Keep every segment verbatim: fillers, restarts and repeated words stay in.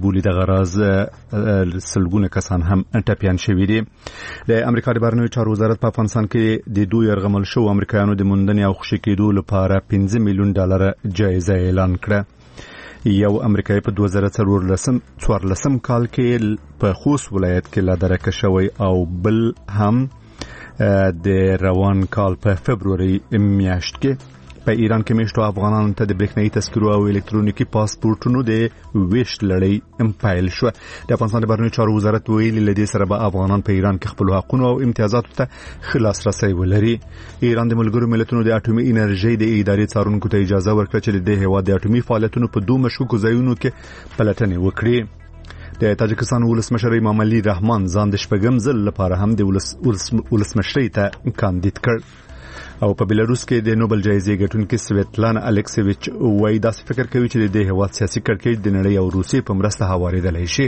بولی د غراز سلګونه کسان هم ټپيان شوي دي. د امریکا د بهرنیو چارو وزارت په افغانستان کې د دوی يرغمل شو امریکایانو د موندنې او خوشي کېدو لپاره پنځه میلیون ډالر جایزه اعلان کړه. یو امریکایي په دوه زره څوارلسم کال کې په خوست ولایت کې لا درکه شوی او بل هم د روان کال په فبروري میاشت کې په ایران کې میشتو افغانانو ته د برېښنايي تذکرو او الکترونیکي پاسپورتونو د ویش لړۍ امپایل شو. د افغانستان د بهرنیو چارو وزارت ویلي لدې سره به افغانان په ایران کې خپل حقوق او امتیازاتو ته خلاص رسي ولري. ایران د ملګرو ملتونو د اټومي انرژي د ادارې څارونکو ته اجازه ورکړه چې د هیواد د اټومي فعالیتونو په دوه مشکوکو ځایونو کې پلټنې وکړي. د تاجکستان ولسمشر امام علي رحمان ځان د شپږم ځل لپاره هم د ولسمشرۍ ته کاندید کړ. او په بلاروس کې د نوبل جایزې ګټونکې سویتلانا الکسیویچ وایي داسې فکر کوي چې د هیواد سیاسي کړکېچ د نړۍ او روسیې په مرسته هوارېدلی شي.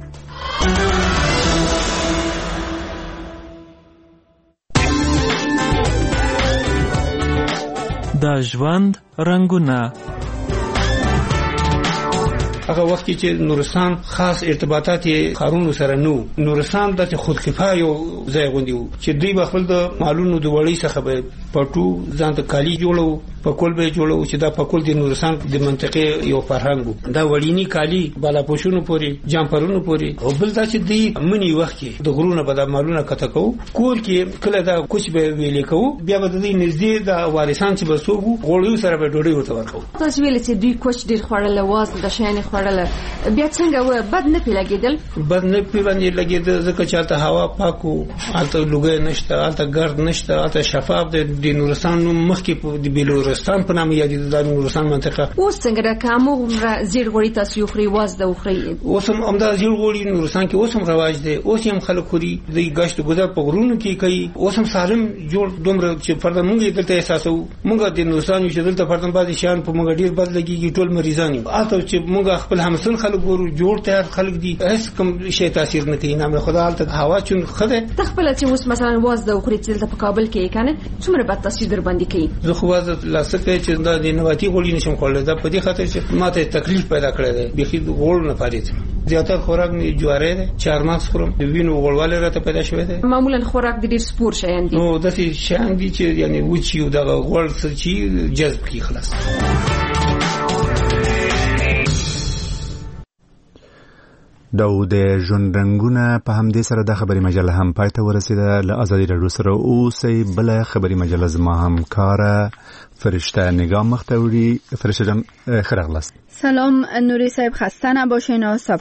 د ژوند رنګونه هغه وخت کې چې نورستان خاص ارتباطات خارونو سره نو نورستان د خودکفا یو ځای غوندي چې دوی په خپل د مالونو د وړي څخه به پټو ځان ته کالی جوړو په کول به جوړو چې دا په کول د نورستان د منطقې یو فرهنګ دا وړينی کالی بالا پوشونو پوري جامپرونو پوري او بل دا چې دوی منی وخت کې د غرونه په د مالونه کته کو کول کې کله دا کوچ به ویلې کو بیا به د دې نږدې د وارثان چې بسوګو غوړیو سره به ډوډۍ ورته ورکو. تاسو ویل چې دوی کوچ ډیر خوړل واز د شین بیا څنګه و بد نه پی لګیدل بد نه پی باندې لګیدل ځکه چې البته هوا پاکو البته لوګي نشته البته ګرد نشته البته شفاف د نورستان مخکې د بلورستان په نامه یادې د نورستان منطقه اوس څنګه د کومه زیر غوړی تاسو خوري واز د خوري اوس هم امدا زیر غوړی نورستان کې اوس هم رواج دی اوس هم خلک خوري د غشت ګذر په غرونو کې کوي اوس هم سالم جوړ دومره چې فرد مونږ دلته احساسو مونږ د نورستان چې دلته فردن بعد شان په مونږ ډیر بد لګيږي ټول مریضانی البته چې مونږ خپل همسن خلک ګورو جوړ تیار خلک دي هیڅ کوم شی تاثیر نه کوي نام خدا حالت هوا چون خده تخپل چې اوس مثلا واز د خوري چې په کابل کې کنه څومره بد تاثیر در باندې کوي زه خو واز لاسکه چې دا د نواتی غوړي نشم کولای دا په دې خاطر چې ماته تکلیف پیدا کړی دی بخي غوړ نه پارید زیاتره خوراک می جواره ده چارمغز خورم د وینو غوړواله راته پیدا شوی دی معمولا خوراک د ډیر سپور شیان دي نو د دې شیان دي چې یعنی وچیو د غوړ څه چې جذب کی خلاص. داو د ژوند رنګونه په همدې سره د خبري مجله هم پای ته ورسېده. له ازادي راډیو سره اوسئ. بله خبري مجله زما همکاره فرشته نگاه مخته وړي. فرشته جان ښه راغلاست. سلام نوری صاحب، خسته نباشین.